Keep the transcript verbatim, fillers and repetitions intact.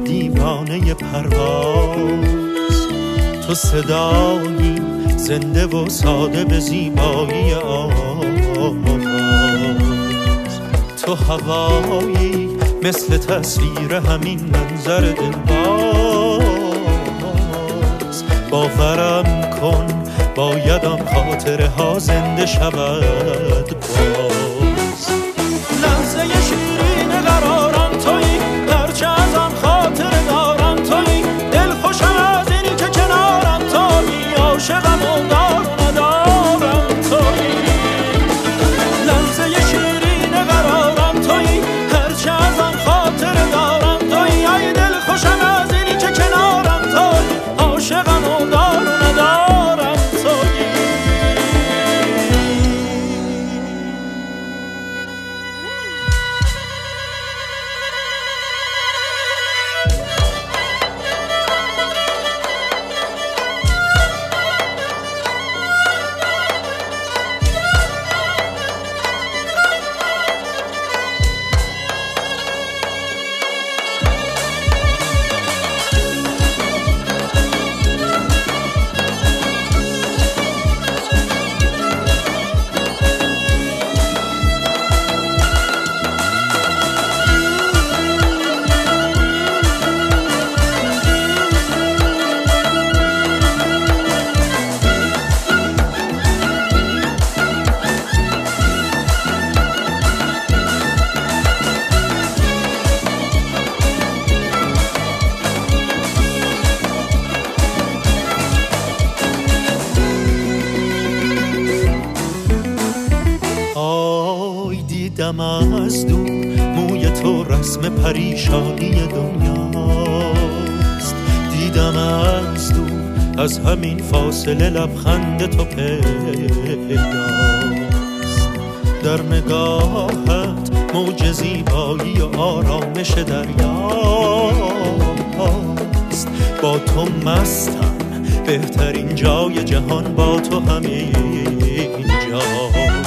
دیوانه پرواز، تو صدایی زنده و ساده به زیبایی آواز، تو هوایی مثل تصویر همین منظر دلباز. باورم کن باید آن خاطره ها زنده شود باز. لحظه شیرین قرارم تویی، هرچه از آن خاطره دارم تویی، دل خوشم از اینی که کنارم تویی، عاشقم و دار و ندارم تویی. لحظه شیرین قرارم تویی، هرچه از آن خاطره دارم تویی، ای دل خوشم از اینی که کنارم تویی، عاشقم و دار و ندارم تویی. دیدم از دور موی تو رسم پریشانی دنیاست، دیدم از دور از همین فاصله لبخند تو پیداست. در نگاهت موج زیبایی و آرامش دریاست. با تو مستم، بهترین جای جهان با تو همین جا.